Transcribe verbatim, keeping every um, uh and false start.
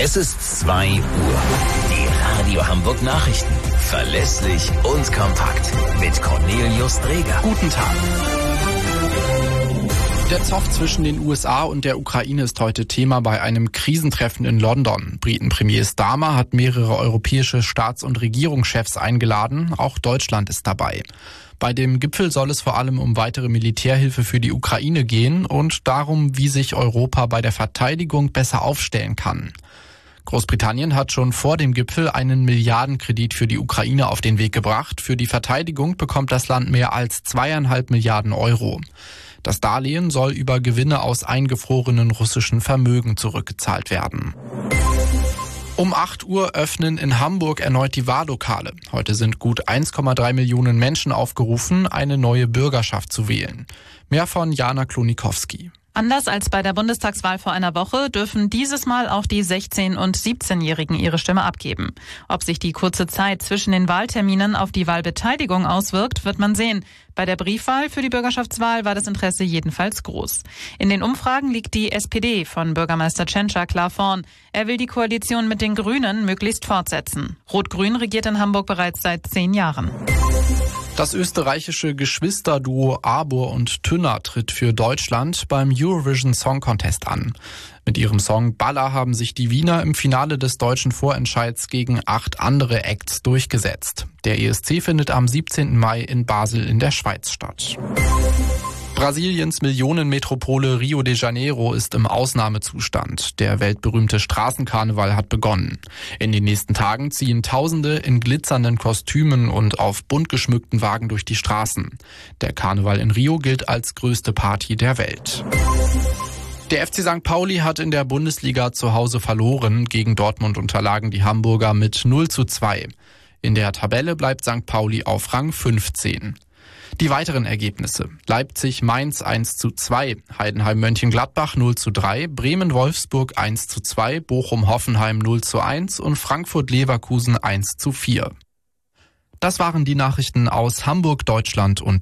Es ist zwei Uhr. Die Radio Hamburg Nachrichten. Verlässlich und kompakt. Mit Cornelius Dreger. Guten Tag. Der Zoff zwischen den U S A und der Ukraine ist heute Thema bei einem Krisentreffen in London. Briten-Premier Starmer hat mehrere europäische Staats- und Regierungschefs eingeladen. Auch Deutschland ist dabei. Bei dem Gipfel soll es vor allem um weitere Militärhilfe für die Ukraine gehen und darum, wie sich Europa bei der Verteidigung besser aufstellen kann. Großbritannien hat schon vor dem Gipfel einen Milliardenkredit für die Ukraine auf den Weg gebracht. Für die Verteidigung bekommt das Land mehr als zweieinhalb Milliarden Euro. Das Darlehen soll über Gewinne aus eingefrorenen russischen Vermögen zurückgezahlt werden. Um acht Uhr öffnen in Hamburg erneut die Wahllokale. Heute sind gut eins Komma drei Millionen Menschen aufgerufen, eine neue Bürgerschaft zu wählen. Mehr von Jana Klonikowski. Anders als bei der Bundestagswahl vor einer Woche dürfen dieses Mal auch die sechzehn- und siebzehnjährigen ihre Stimme abgeben. Ob sich die kurze Zeit zwischen den Wahlterminen auf die Wahlbeteiligung auswirkt, wird man sehen. Bei der Briefwahl für die Bürgerschaftswahl war das Interesse jedenfalls groß. In den Umfragen liegt die S P D von Bürgermeister Tschentscher klar vorn. Er will die Koalition mit den Grünen möglichst fortsetzen. Rot-Grün regiert in Hamburg bereits seit zehn Jahren. Das österreichische Geschwisterduo Arbor und Tünner tritt für Deutschland beim Eurovision Song Contest an. Mit ihrem Song Baller haben sich die Wiener im Finale des deutschen Vorentscheids gegen acht andere Acts durchgesetzt. Der E S C findet am siebzehnten Mai in Basel in der Schweiz statt. Brasiliens Millionenmetropole Rio de Janeiro ist im Ausnahmezustand. Der weltberühmte Straßenkarneval hat begonnen. In den nächsten Tagen ziehen Tausende in glitzernden Kostümen und auf bunt geschmückten Wagen durch die Straßen. Der Karneval in Rio gilt als größte Party der Welt. Der F C Sankt Pauli hat in der Bundesliga zu Hause verloren. Gegen Dortmund unterlagen die Hamburger mit null zu zwei. In der Tabelle bleibt Sankt Pauli auf Rang fünfzehn. Die weiteren Ergebnisse: Leipzig-Mainz eins zu zwei, Heidenheim-Mönchengladbach null zu drei, Bremen-Wolfsburg eins zu zwei, Bochum-Hoffenheim null zu eins und Frankfurt-Leverkusen eins zu vier. Das waren die Nachrichten aus Hamburg, Deutschland und